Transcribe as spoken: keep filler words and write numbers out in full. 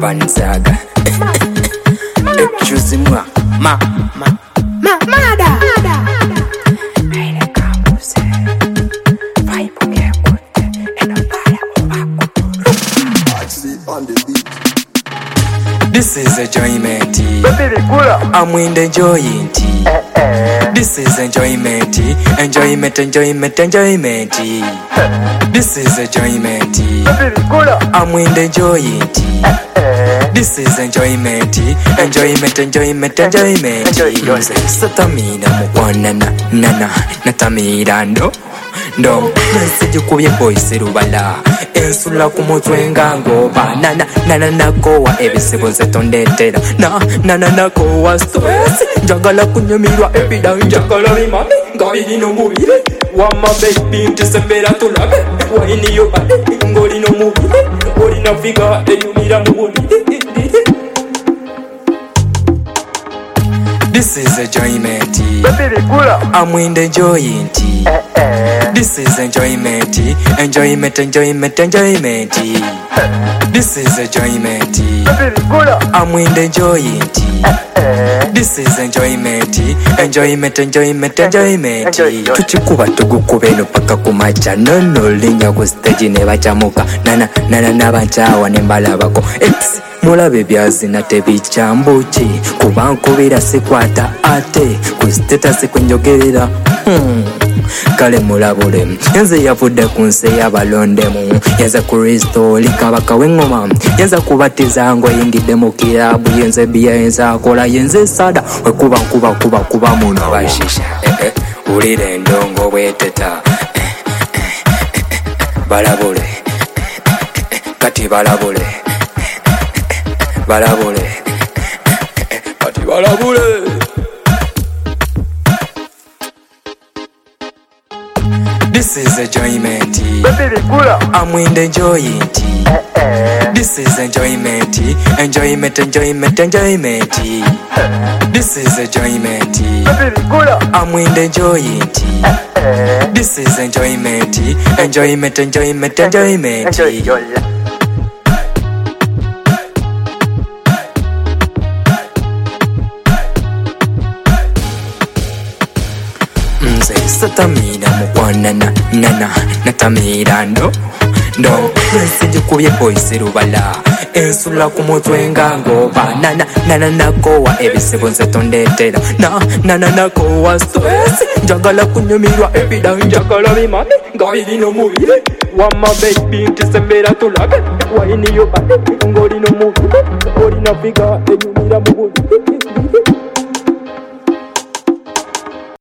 Banzaga. Excuse-moi. Ma, ma, ma, mada. This is enjoyment. I'm in the enjoyment. This is enjoyment. Enjoyment, enjoyment, enjoyment. This is enjoyment. I'm in the enjoyment. This is enjoyment. Enjoyment, enjoyment, enjoyment. Satamina mukwana na na natamira ndo ndo nsijukubye boys rubala ensula ku mutwe ngangoba nana nana nakowa ebisibo zetondetera na nana nakowa stress njagala kunyumirwa epida njagala bimame ngabiri no mubire wama baby ntisembera tulabe waini yo bade ngoli no mubire oli na figa eyumira mu mubire. This is enjoyment. I'm in the enjoyment. This is enjoyment. Enjoyment, enjoyment, enjoyment. This is enjoyment. I'm in the enjoyment. This is enjoyment. Enjoyment, enjoyment, enjoyment. Tuchikuba tugukube no paka kumacha nono linya ku stage ne bachamuka nana nana nabanchawa nembala bako ex mulabe byazina tebichambuki kubankubira sikwata ate ku status kwenjogerera hmm. Kale mulabule yenze yavudde ku nsi y'abalondemu yenze Kristo likabaka w'engoma yenze kubatiza ngo yingidde mu kirabu yenze biya yenze akola yenze sada wekuba kuba kuba kuba muno bashisha eh, eh, ulire ndongo bweteta eh, eh, eh, balabule eh, kati balabule balabule kati balabule. This is enjoyment. I'm in the enjoyment. This is enjoyment. Enjoyment, enjoyment, enjoyment. This is enjoyment. I'm in the enjoyment. This is enjoyment. Enjoyment, enjoyment, enjoyment. Satamina mukwana na nana natamira ndo ndo nsijukubye boys rubala ensula ku mutwe ngangoba nana nana nakowa ebisibo nzetondetera na nana nakowa stress njagala kunyumirwa epida njagala bimame ngabiri no mubire wama baby ntisembera tulabe waini yo bade ngoli no mubire oli na figa enyumira mu mubire.